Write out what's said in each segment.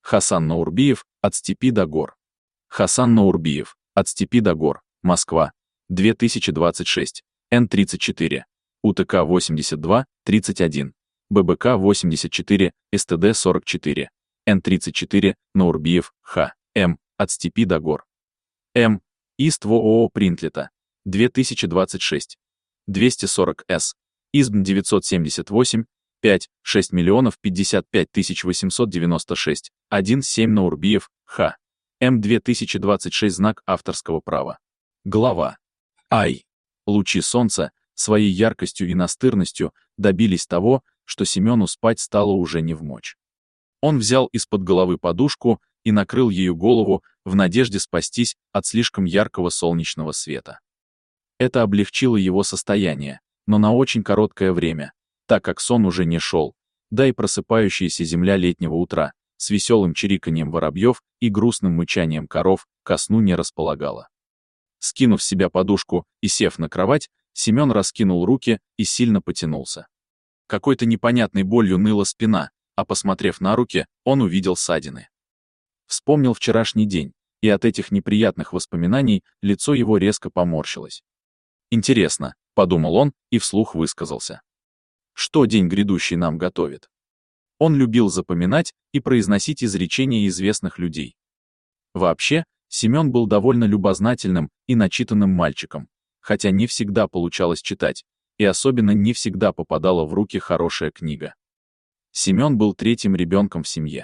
Хасан Наурбиев, «От степи до гор». Хасан Наурбиев, «От степи до гор», Москва, 2026, Н34, УТК 82, 31, ББК 84, СТД 44, Н34, Наурбиев, Х. М. «От степи до гор». М. ИСТВО ООО «Принтлета», 2026, 240 С. ИСБН 978, 5, 6 миллионов 55 тысяч 896, 1,7 Наурбиев, Х. М. 2026 знак авторского права. Глава. Ай. Лучи солнца, своей яркостью и настырностью, добились того, что Семену спать стало уже не вмочь. Он взял из-под головы подушку и накрыл ею голову в надежде спастись от слишком яркого солнечного света. Это облегчило его состояние, но на очень короткое время, так как сон уже не шел, да и просыпающаяся земля летнего утра с веселым чириканьем воробьев и грустным мычанием коров ко сну не располагала. Скинув с себя подушку и сев на кровать, Семен раскинул руки и сильно потянулся. Какой-то непонятной болью ныла спина, а посмотрев на руки, он увидел ссадины. Вспомнил вчерашний день, и от этих неприятных воспоминаний лицо его резко поморщилось. «Интересно», — подумал он и вслух высказался. «Что день грядущий нам готовит?» Он любил запоминать и произносить изречения известных людей. Вообще, Семен был довольно любознательным и начитанным мальчиком, хотя не всегда получалось читать, и особенно не всегда попадала в руки хорошая книга. Семен был третьим ребенком в семье.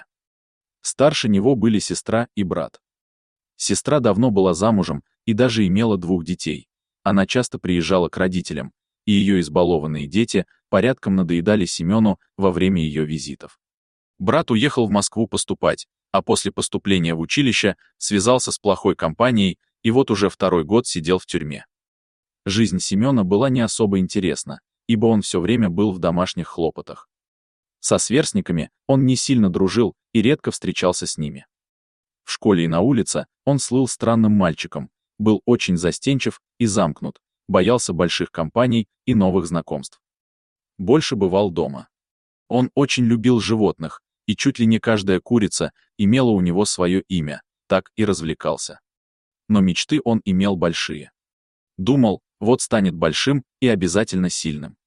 Старше него были сестра и брат. Сестра давно была замужем и даже имела 2 детей. Она часто приезжала к родителям, и ее избалованные дети порядком надоедали Семену во время ее визитов. Брат уехал в Москву поступать, а после поступления в училище связался с плохой компанией и вот уже 2-й год сидел в тюрьме. Жизнь Семена была не особо интересна, ибо он все время был в домашних хлопотах. Со сверстниками он не сильно дружил и редко встречался с ними. В школе и на улице он слыл странным мальчиком, был очень застенчив и замкнут, боялся больших компаний и новых знакомств. Больше бывал дома. Он очень любил животных, и чуть ли не каждая курица имела у него свое имя, так и развлекался. Но мечты он имел большие. Думал, вот станет большим и обязательно сильным.